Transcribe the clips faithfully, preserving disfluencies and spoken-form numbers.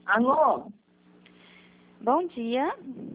Alô? Bom dia.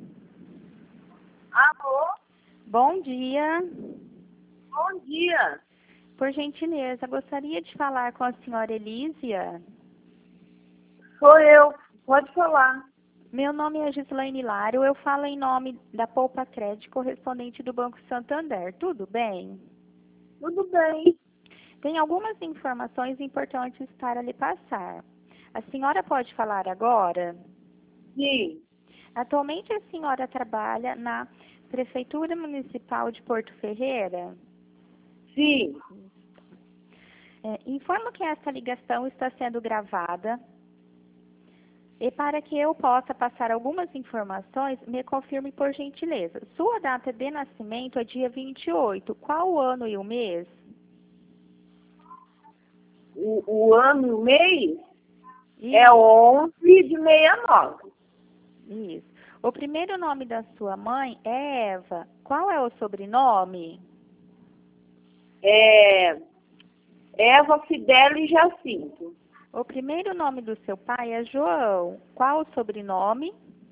Alô? Bom dia. Bom dia. Por gentileza, gostaria de falar com a senhora Elísia. Sou eu. Pode falar. Meu nome é Gislaine Lário, eu falo em nome da Poupa Crédito, correspondente do Banco Santander. Tudo bem? Tudo bem. Tem algumas informações importantes para lhe passar. A senhora pode falar agora? Sim. Atualmente a senhora trabalha na Prefeitura Municipal de Porto Ferreira? Sim. É, informo que esta ligação está sendo gravada e para que eu possa passar algumas informações, me confirme por gentileza. Sua data de nascimento é dia vinte e oito. Qual o ano e o mês? O, o ano e o mês Isso. é onze de sessenta e nove. Isso. O primeiro nome da sua mãe é Eva. Qual é o sobrenome? É Eva Fidele Jacinto. O primeiro nome do seu pai é João. Qual o sobrenome?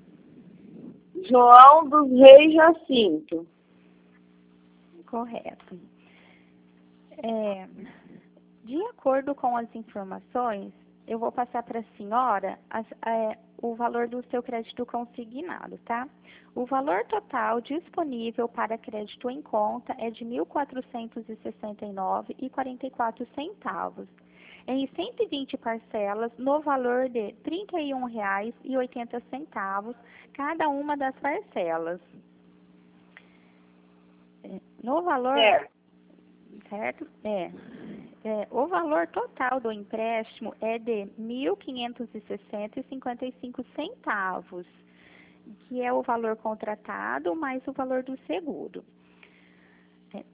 João dos Reis Jacinto. Correto. É, de acordo com as informações, eu vou passar para a senhora as, é, o valor do seu crédito consignado, tá? O valor total disponível para crédito em conta é de mil quatrocentos e sessenta e nove reais e quarenta e quatro centavos, em cento e vinte parcelas no valor de trinta e um reais e oitenta centavos cada uma das parcelas. No valor, Certo. certo? É. É, o valor total do empréstimo é de mil quinhentos e sessenta reais e cinquenta e cinco centavos, que é o valor contratado mais o valor do seguro. É,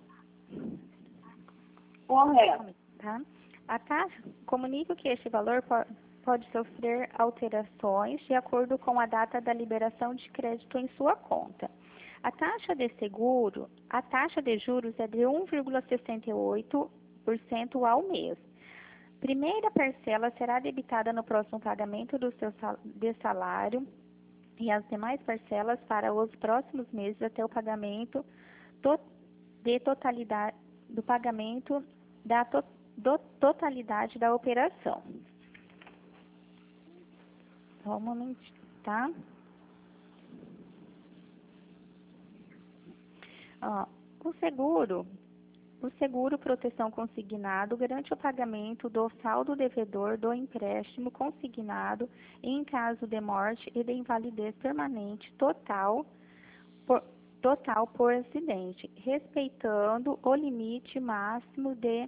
Correto. tá? A taxa, comunico que este valor po- pode sofrer alterações de acordo com a data da liberação de crédito em sua conta. A taxa de seguro, a taxa de juros é de um vírgula sessenta e oito por cento ao mês. Primeira parcela será debitada no próximo pagamento do seu sal- de salário e as demais parcelas para os próximos meses até o pagamento to- de totalidade do pagamento da to- do totalidade da operação. Só um momentinho, tá? Ó, o seguro O seguro proteção consignado garante o pagamento do saldo devedor do empréstimo consignado em caso de morte e de invalidez permanente total por, total por acidente, respeitando o limite máximo de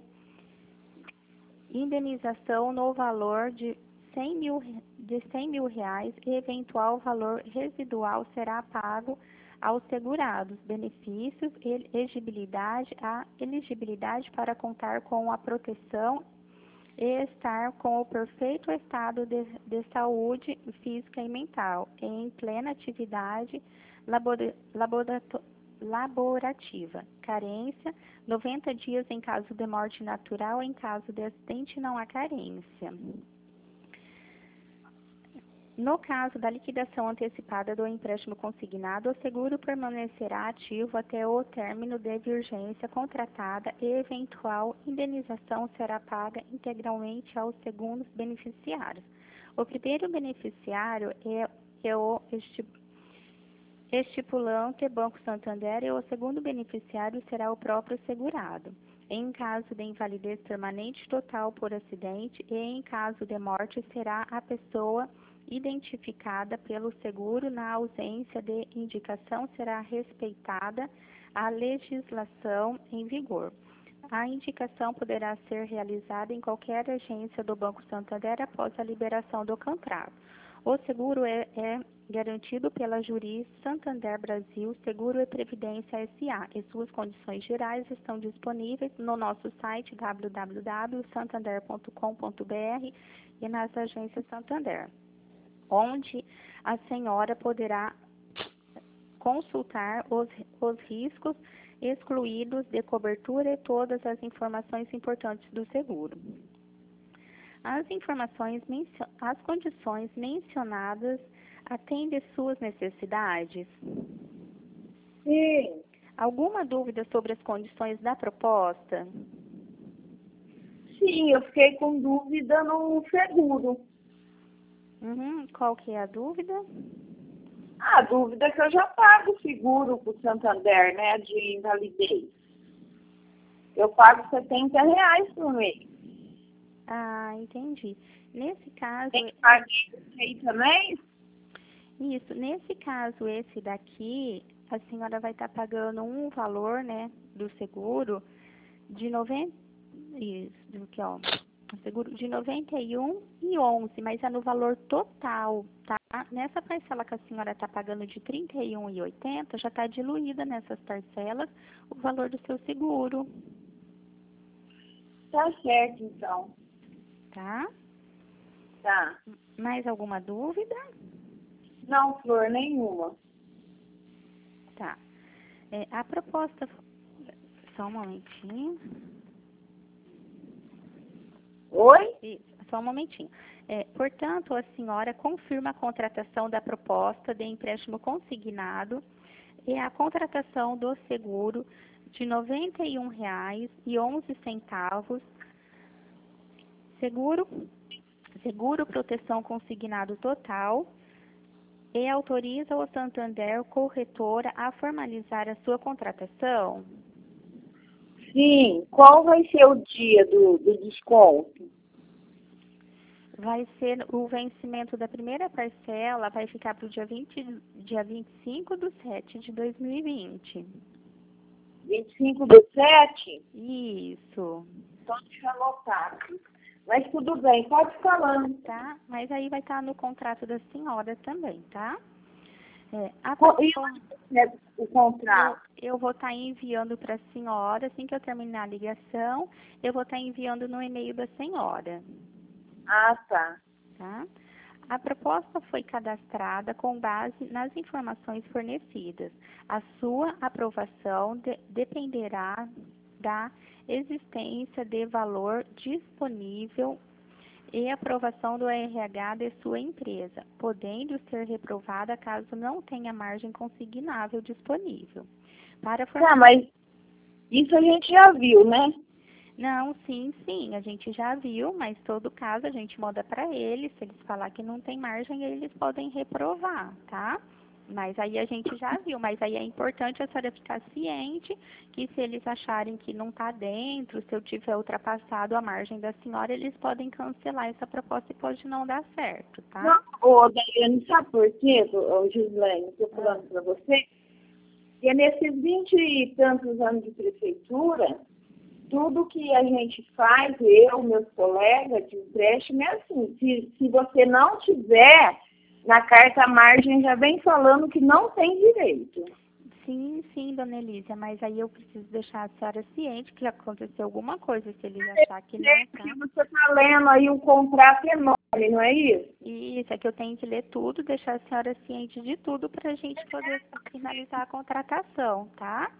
indenização no valor de cem mil, de cem mil reais e eventual valor residual será pago aos segurados. Benefícios, elegibilidade, a elegibilidade para contar com a proteção e estar com o perfeito estado de, de saúde física e mental, em plena atividade labora, laborato, laborativa. Carência, noventa dias em caso de morte natural, em caso de acidente não há carência. No caso da liquidação antecipada do empréstimo consignado, o seguro permanecerá ativo até o término de vigência contratada e eventual indenização será paga integralmente aos segundos beneficiários. O primeiro beneficiário é, é o estipulante Banco Santander e o segundo beneficiário será o próprio segurado. Em caso de invalidez permanente total por acidente e em caso de morte será a pessoa identificada pelo seguro. Na ausência de indicação será respeitada a legislação em vigor. A indicação poderá ser realizada em qualquer agência do Banco Santander após a liberação do contrato. O seguro é, é garantido pela Juris Santander Brasil Seguro e Previdência S A e suas condições gerais estão disponíveis no nosso site w w w ponto santander ponto com ponto b r e nas agências Santander, onde a senhora poderá consultar os, os riscos excluídos de cobertura e todas as informações importantes do seguro. As informações, mencio- as condições mencionadas atendem suas necessidades? Sim. Alguma dúvida sobre as condições da proposta? Sim, eu fiquei com dúvida no seguro. Uhum. Qual que é a dúvida? A dúvida é que eu já pago o seguro para o Santander, né, de invalidez. Eu pago setenta reais por mês. Ah, entendi. Nesse caso, Tem que pagar isso aí também? isso, nesse caso, esse daqui, a senhora vai estar pagando um valor, né, do seguro de noventa, isso, do que, ó, seguro de noventa e um e onze, mas é no valor total, tá? Nessa parcela que a senhora está pagando de trinta e um e oitenta, já está diluída nessas parcelas o valor do seu seguro, Tá certo, então. tá? Tá. Mais alguma dúvida? Não, Flor, nenhuma. Tá. É, a proposta, só um momentinho. Oi? Isso, só um momentinho. É, portanto, a senhora confirma a contratação da proposta de empréstimo consignado e a contratação do seguro de noventa e um reais e onze centavos, seguro, seguro proteção consignado total, e autoriza o Santander Corretora a formalizar a sua contratação? Sim. Qual vai ser o dia do, do desconto? Vai ser o vencimento da primeira parcela, vai ficar para o dia vinte, dia vinte e cinco de sete de dois mil e vinte. vinte e cinco do sete? Isso, Então, deixa eu anotar aqui. Mas tudo bem, pode ir falando. tá? Mas aí vai estar no contrato da senhora também, tá? É, a Co- E pessoa, onde é o eu, contrato? eu vou estar enviando para a senhora, assim que eu terminar a ligação, eu vou estar enviando no e-mail da senhora, Ah, tá. tá? A proposta foi cadastrada com base nas informações fornecidas. A sua aprovação de- dependerá da existência de valor disponível e aprovação do R H de sua empresa, podendo ser reprovada caso não tenha margem consignável disponível. Para Tá, mas isso a gente já viu, né? Não, sim, sim, a gente já viu, mas todo caso a gente manda para eles, se eles falar que não tem margem, eles podem reprovar, tá? Mas aí a gente já viu, mas aí é importante a senhora ficar ciente que se eles acharem que não está dentro, se eu tiver ultrapassado a margem da senhora, eles podem cancelar essa proposta e pode não dar certo, tá? Não, ô, Daiane, sabe por quê, ô, Gislaine, estou falando para você? Que é nesses vinte e tantos anos de prefeitura, tudo que a gente faz, eu, meus colegas de empréstimo, é assim, se, se você não tiver, na carta à margem já vem falando que não tem direito. Sim, sim, dona Elísia, mas aí eu preciso deixar a senhora ciente que aconteceu alguma coisa, se eles acharem que não tá. Que você está lendo aí um contrato enorme, não é isso? Isso, é que eu tenho que ler tudo, deixar a senhora ciente de tudo para a gente poder finalizar a contratação, tá?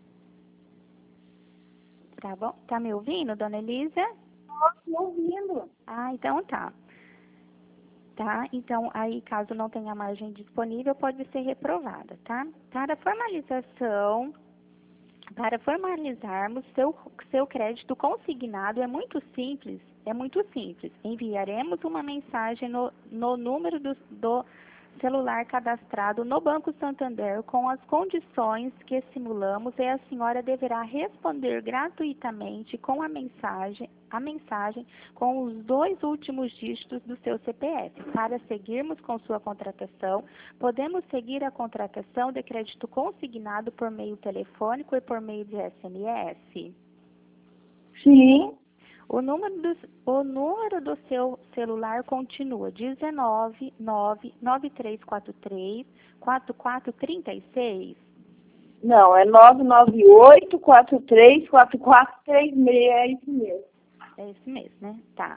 Tá bom? Tá me ouvindo, dona Elisa? Estou ouvindo. Ah, então tá. Tá? Então, aí, caso não tenha margem disponível, pode ser reprovada, tá? Para formalização, para formalizarmos seu, seu crédito consignado, é muito simples, é muito simples. Enviaremos uma mensagem no, no número do, do celular cadastrado no Banco Santander com as condições que simulamos e a senhora deverá responder gratuitamente com a mensagem, a mensagem com os dois últimos dígitos do seu C P F. Para seguirmos com sua contratação, podemos seguir a contratação de crédito consignado por meio telefônico e por meio de S M S. Sim. O número, do, o número do seu celular continua dezenove, nove, nove três quatro três, quatro quatro três seis. Não, é nove nove oito, quatro três quatro quatro três seis, é isso mesmo. É isso mesmo, né? Tá.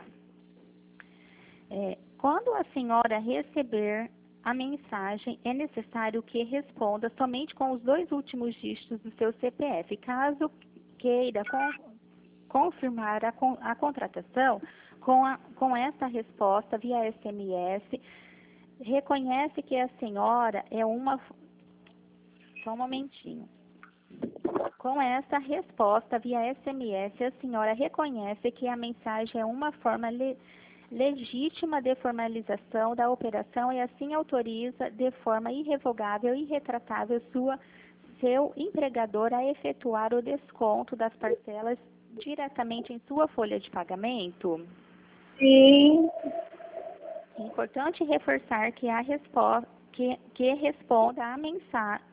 É, quando a senhora receber a mensagem, é necessário que responda somente com os dois últimos dígitos do seu C P F. Caso queira con confirmar a, con a contratação, Com, a, com essa resposta via S M S, reconhece que a senhora é uma... Só um momentinho. Com essa resposta via S M S, a senhora reconhece que a mensagem é uma forma le, legítima de formalização da operação e assim autoriza de forma irrevogável e irretratável sua, seu empregador a efetuar o desconto das parcelas diretamente em sua folha de pagamento? Sim. É importante reforçar que a resposta que, que responda à mensagem.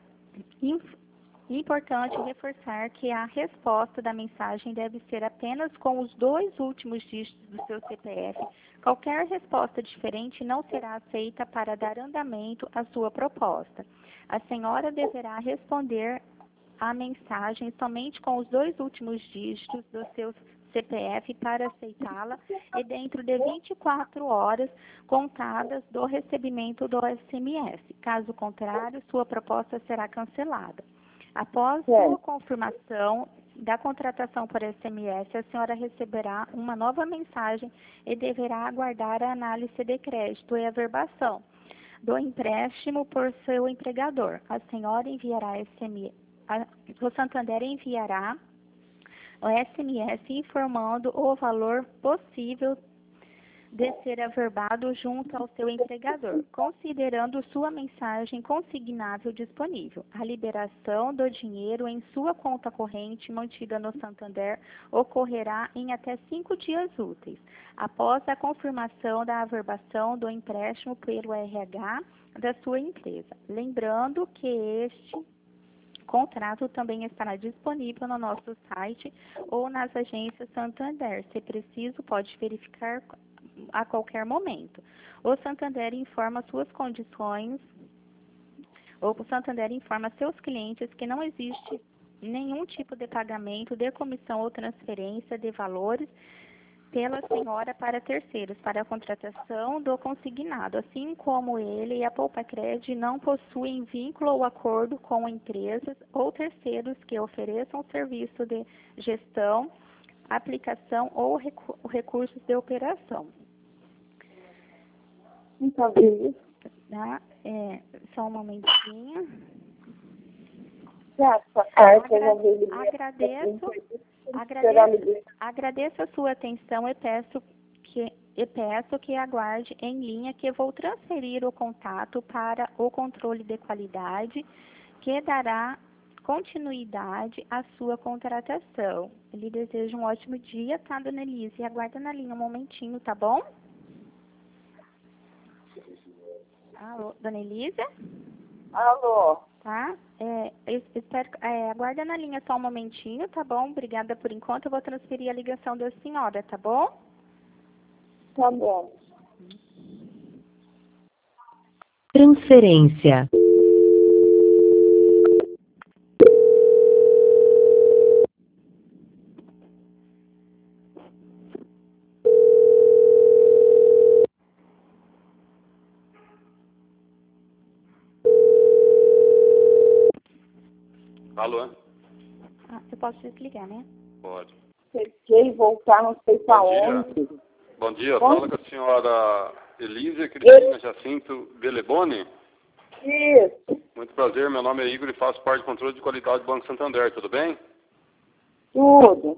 Importante reforçar que a resposta da mensagem deve ser apenas com os dois últimos dígitos do seu C P F. Qualquer resposta diferente não será aceita para dar andamento à sua proposta. A senhora deverá responder à mensagem somente com os dois últimos dígitos do seu C P F para aceitá-la e dentro de vinte e quatro horas contadas do recebimento do S M S. Caso contrário, sua proposta será cancelada. Após sua confirmação da contratação por S M S, a senhora receberá uma nova mensagem e deverá aguardar a análise de crédito e averbação do empréstimo por seu empregador. A senhora enviará S M S, a, o Santander enviará o S M S informando o valor possível de ser averbado junto ao seu empregador, considerando sua mensagem consignável disponível. A liberação do dinheiro em sua conta corrente mantida no Santander ocorrerá em até cinco dias úteis, após a confirmação da averbação do empréstimo pelo R H da sua empresa. Lembrando que este contrato também estará disponível no nosso site ou nas agências Santander. Se preciso, pode verificar a qualquer momento. O Santander informa suas condições, ou o Santander informa seus clientes que não existe nenhum tipo de pagamento de comissão ou transferência de valores pela senhora para terceiros, para a contratação do consignado, assim como ele e a Poupacred não possuem vínculo ou acordo com empresas ou terceiros que ofereçam serviço de gestão, aplicação ou recu recursos de operação. Então, isso. Tá? É, só um momentinho. Já, essa carta, Agra eu já vi. agradeço, agradeço, agradeço a sua atenção e peço que, e peço que aguarde em linha que vou transferir o contato para o controle de qualidade que dará continuidade à sua contratação. Lhe desejo um ótimo dia, tá, dona Elise? Aguarda na linha um momentinho, tá bom? Alô, dona Elise? Alô? Tá? É, eu espero, é, aguarda na linha só um momentinho, tá bom? Obrigada por enquanto. Eu vou transferir a ligação da senhora, tá bom? Tá bom. Transferência. Alô? Ah, eu posso desligar, né? Pode. Cheguei, voltar, não sei pra Bom dia. onde. Bom dia, Bom fala com a senhora Elísia Cristina Jacinto Beleboni. Isso, Muito prazer, meu nome é Igor e faço parte do controle de qualidade do Banco Santander, tudo bem? tudo.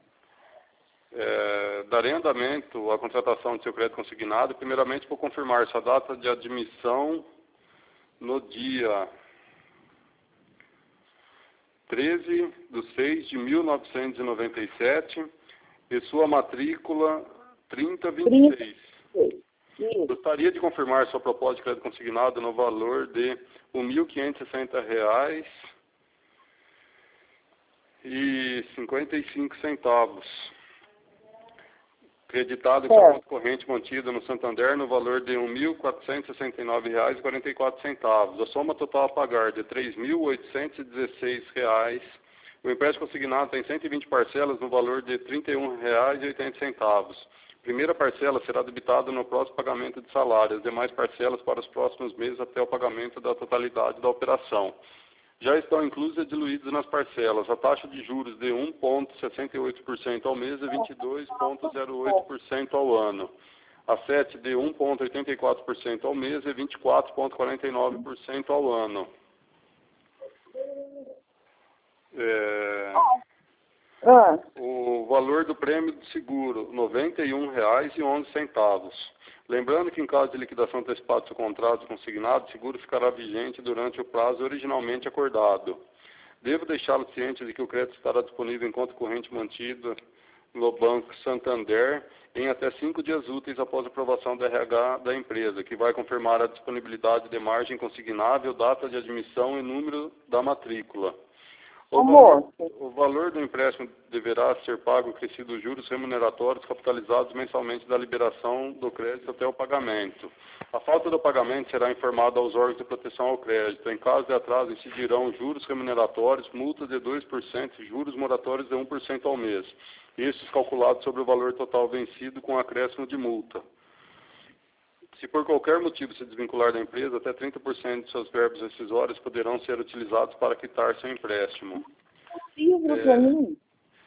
É, darei andamento à contratação do seu crédito consignado, primeiramente por confirmar sua data de admissão no dia treze de seis de mil novecentos e noventa e sete e sua matrícula trinta vinte e seis. Isso. Gostaria de confirmar sua proposta de crédito consignado no valor de um mil quinhentos e sessenta reais e cinquenta e cinco centavos, creditado com a conta corrente mantida no Santander no valor de um mil quatrocentos e sessenta e nove reais e quarenta e quatro centavos. A soma total a pagar de três mil oitocentos e dezesseis reais. O empréstimo consignado tem cento e vinte parcelas no valor de trinta e um reais e oitenta centavos. Primeira parcela será debitada no próximo pagamento de salário, as demais parcelas para os próximos meses até o pagamento da totalidade da operação. já estão inclusos e diluídos nas parcelas. A taxa de juros de um vírgula sessenta e oito por cento ao mês e vinte e dois vírgula zero oito por cento ao ano. A sete de um vírgula oitenta e quatro por cento ao mês e vinte e quatro vírgula quarenta e nove por cento ao ano. É... Ah. O valor do prêmio do seguro, noventa e um reais e onze centavos. Lembrando que em caso de liquidação antecipada do seu contrato consignado, o seguro ficará vigente durante o prazo originalmente acordado. Devo deixá-lo ciente de que o crédito estará disponível em conta corrente mantida no Banco Santander em até cinco dias úteis após a aprovação do R H da empresa, que vai confirmar a disponibilidade de margem consignável, data de admissão e número da matrícula. O valor, o valor do empréstimo deverá ser pago acrescido os juros remuneratórios capitalizados mensalmente da liberação do crédito até o pagamento. A falta do pagamento será informada aos órgãos de proteção ao crédito. Em caso de atraso, incidirão juros remuneratórios, multa de dois por cento e juros moratórios de um por cento ao mês. Estes calculados sobre o valor total vencido com acréscimo de multa. Se por qualquer motivo se desvincular da empresa, até trinta por cento de seus verbos rescisórios poderão ser utilizados para quitar seu empréstimo. É,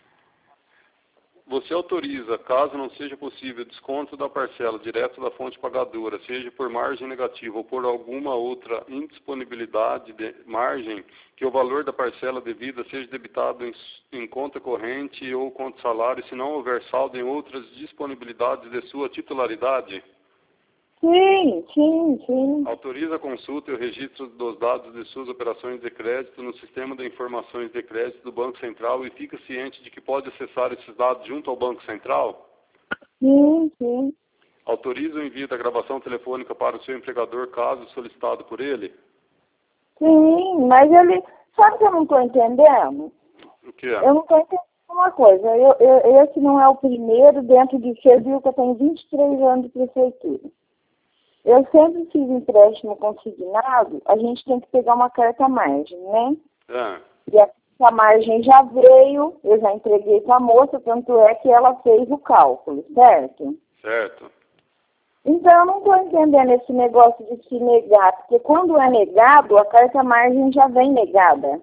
você autoriza, caso não seja possível, desconto da parcela direto da fonte pagadora, seja por margem negativa ou por alguma outra indisponibilidade de margem, que o valor da parcela devida seja debitado em, em conta corrente ou conta salário, se não houver saldo em outras disponibilidades de sua titularidade? Sim, sim, sim. Autoriza a consulta e o registro dos dados de suas operações de crédito no Sistema de Informações de Crédito do Banco Central e fica ciente de que pode acessar esses dados junto ao Banco Central? Sim, sim. Autoriza o envio da gravação telefônica para o seu empregador, caso solicitado por ele? Sim, mas ele... Sabe o que eu não estou entendendo? O que é? Eu não estou entendendo uma coisa. Eu, eu, esse não é o primeiro dentro de você, viu que eu tenho vinte e três anos de prefeitura. Eu sempre fiz empréstimo consignado, a gente tem que pegar uma carta margem, né? É. E a margem já veio, eu já entreguei para a moça, tanto é que ela fez o cálculo, certo? Certo. Então, eu não estou entendendo esse negócio de se negar, porque quando é negado, a carta margem já vem negada.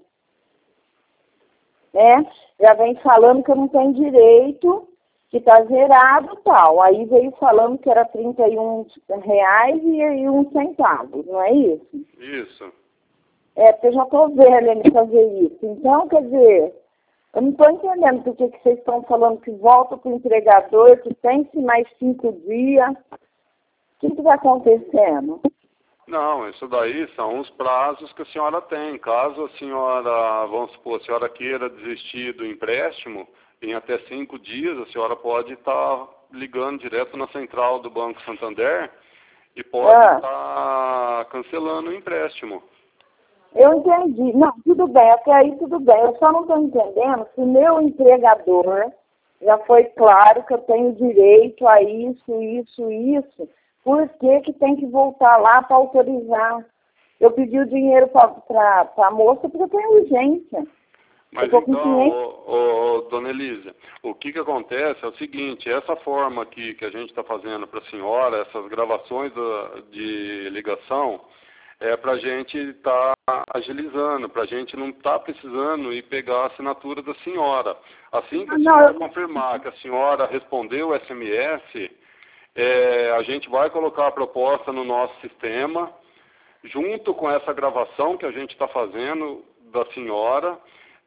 Né? Já vem falando que eu não tenho direito, que está zerado e tal. Aí veio falando que era trinta e um reais e um centavo, não é isso? Isso. É, porque eu já estou velha em fazer isso. Então, quer dizer, eu não estou entendendo por que vocês estão falando que volta para o entregador, que tem-se mais cinco dias. O que está acontecendo? Não, isso daí são os prazos que a senhora tem. Caso a senhora, vamos supor, a senhora queira desistir do empréstimo, em até cinco dias, a senhora pode estar ligando direto na central do Banco Santander e pode Ah. estar cancelando o empréstimo. Eu entendi. Não, tudo bem, até aí tudo bem. Eu só não estou entendendo se o meu empregador já foi claro que eu tenho direito a isso, isso, isso. Por que que tem que voltar lá para autorizar? Eu pedi o dinheiro para a moça porque eu tenho urgência. Mas então, ô, ô, dona Elísia, o que que acontece é o seguinte, essa forma aqui que a gente está fazendo para a senhora, essas gravações do, de ligação, é para a gente estar tá agilizando, para a gente não estar tá precisando ir pegar a assinatura da senhora. Assim que a senhora confirmar que a senhora respondeu o S M S, é, a gente vai colocar a proposta no nosso sistema, junto com essa gravação que a gente está fazendo da senhora,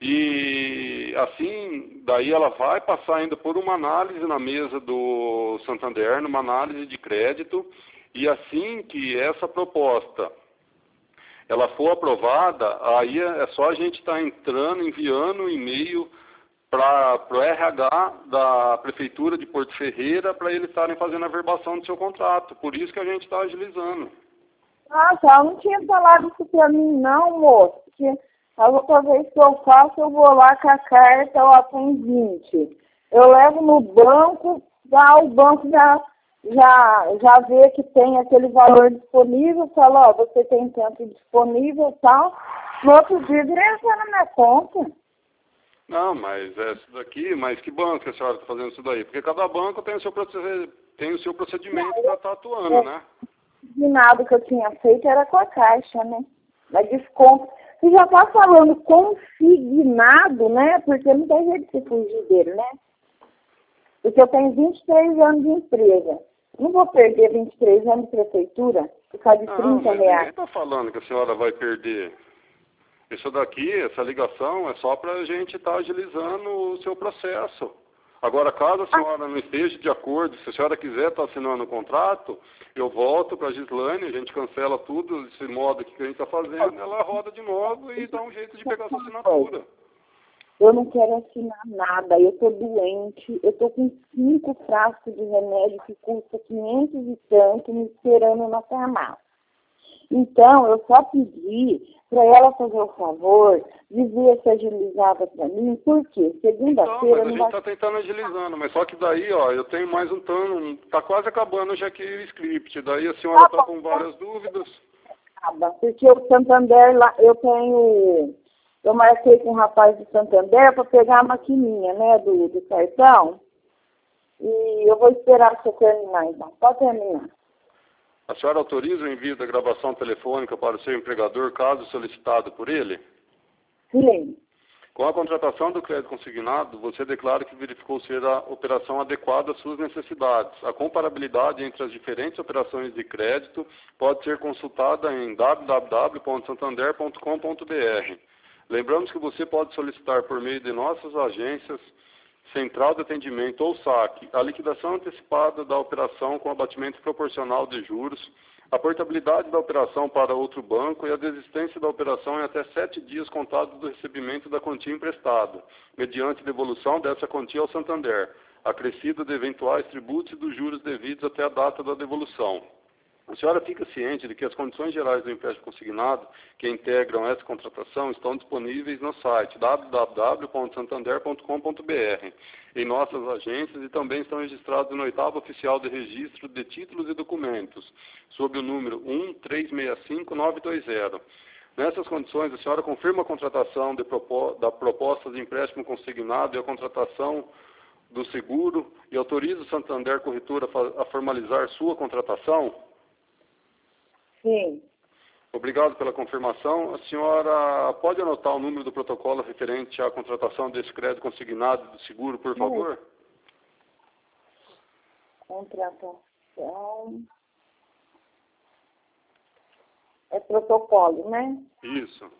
e assim, daí ela vai passar ainda por uma análise na mesa do Santander, numa análise de crédito, e assim que essa proposta ela for aprovada, aí é só a gente estar tá entrando, enviando um e-mail para o R H da Prefeitura de Porto Ferreira para eles estarem fazendo a verbação do seu contrato. Por isso que a gente está agilizando. Ah, tá. Eu não tinha falado isso para mim, não, moço. Porque a outra vez que eu faço, eu vou lá com a carta, ó, tem vinte. Eu levo no banco, já, o banco já, já, já vê que tem aquele valor disponível, fala, ó, você tem tanto disponível e tal. No outro dia, direto na minha conta. Não, mas é isso daqui, mas que banco que a senhora está fazendo isso daí? Porque cada banco tem o seu, proced... tem o seu procedimento para estar atuando, né? De nada que eu tinha feito era com a Caixa, né? Mas desconto. Você já está falando consignado, né? Porque não tem jeito de se fugir dele, né? Porque eu tenho vinte e três anos de empresa. Não vou perder vinte e três anos de prefeitura por causa de Não, trinta mas reais. ninguém está falando que a senhora vai perder. Isso daqui, essa ligação, é só para a gente estar tá agilizando o seu processo. Agora, caso a senhora não esteja de acordo, se a senhora quiser estar tá assinando o contrato, eu volto para a Gislane, a gente cancela tudo, desse modo que a gente está fazendo, ela roda de novo e dá um jeito de pegar sua assinatura. Eu não quero assinar nada, eu estou doente, eu estou com cinco frascos de remédio que custa quinhentos e tanto me esperando na farmácia. Então, eu só pedi para ela fazer o favor de ver se agilizava para mim, porque segunda-feira... Então, mas a gente está vai... tentando agilizando, mas só que daí, ó, eu tenho mais um turno, está quase acabando já que o script, daí a senhora está com várias dúvidas. Porque o Santander, lá, eu tenho... Eu marquei com um rapaz do Santander para pegar a maquininha, né, do, do cartão, e eu vou esperar você terminar, então. Pode terminar. A senhora autoriza o envio da gravação telefônica para o seu empregador, caso solicitado por ele? Sim. Com a contratação do crédito consignado, você declara que verificou ser a operação adequada às suas necessidades. A comparabilidade entre as diferentes operações de crédito pode ser consultada em w w w ponto santander ponto com ponto b r. Lembramos que você pode solicitar por meio de nossas agências, Central de Atendimento ou saque, a liquidação antecipada da operação com abatimento proporcional de juros, a portabilidade da operação para outro banco e a desistência da operação em até sete dias contados do recebimento da quantia emprestada, mediante devolução dessa quantia ao Santander, acrescida de eventuais tributos e dos juros devidos até a data da devolução. A senhora fica ciente de que as condições gerais do empréstimo consignado que integram essa contratação estão disponíveis no site w w w ponto santander ponto com ponto b r, em nossas agências e também estão registrados no oitavo oficial de registro de títulos e documentos, sob o número um três seis cinco nove dois zero. Nessas condições, a senhora confirma a contratação de propó da proposta de empréstimo consignado e a contratação do seguro e autoriza o Santander Corretora a formalizar sua contratação? Sim. Obrigado pela confirmação. A senhora pode anotar o número do protocolo referente à contratação desse crédito consignado do seguro, por favor? Contratação... É protocolo, né? Isso.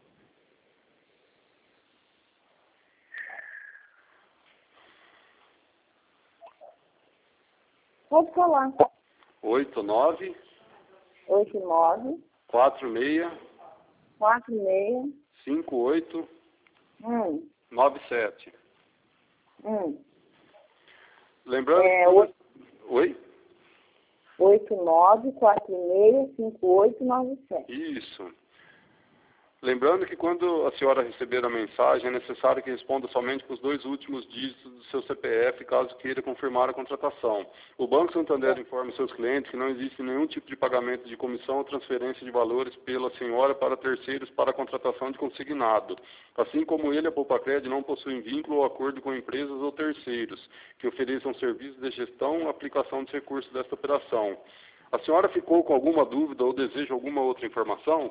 Pode falar. Oito nove Oito nove quatro seis quatro seis cinco oito hum, nove sete. hum. Lembrando É, que... oito... Oi? oito nove quatro seis cinco oito nove sete. Isso. Lembrando que quando a senhora receber a mensagem, é necessário que responda somente com os dois últimos dígitos do seu C P F, caso queira confirmar a contratação. O Banco Santander informa seus clientes que não existe nenhum tipo de pagamento de comissão ou transferência de valores pela senhora para terceiros para a contratação de consignado. Assim como ele, a Poupacred não possui vínculo ou acordo com empresas ou terceiros que ofereçam serviços de gestão ou aplicação dos recursos desta operação. A senhora ficou com alguma dúvida ou deseja alguma outra informação?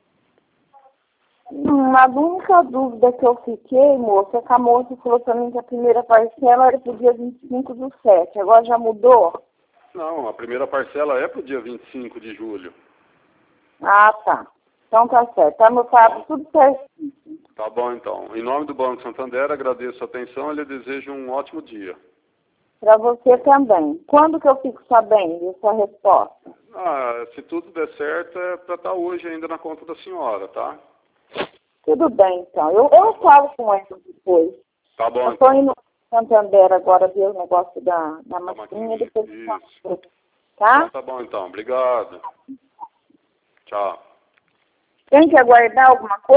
A única dúvida que eu fiquei, moça, é que a moça falou para mim que a primeira parcela era para o dia vinte e cinco do sete. Agora já mudou? Não, a primeira parcela é para o dia vinte e cinco de julho. Ah, tá. Então tá certo. Tá anotado tudo certinho. Tá bom, então. Em nome do Banco Santander, agradeço a atenção e lhe desejo um ótimo dia. Para você também. Quando que eu fico sabendo dessa resposta? Ah, se tudo der certo, é para estar hoje ainda na conta da senhora, tá? Tudo bem, então. Eu, eu falo com ela depois. Tá bom. Eu estou indo no Santander agora ver o negócio da, da maquininha, depois eu falo. Tá? Então, tá bom, então. Obrigado. Tchau. Tem que aguardar alguma coisa?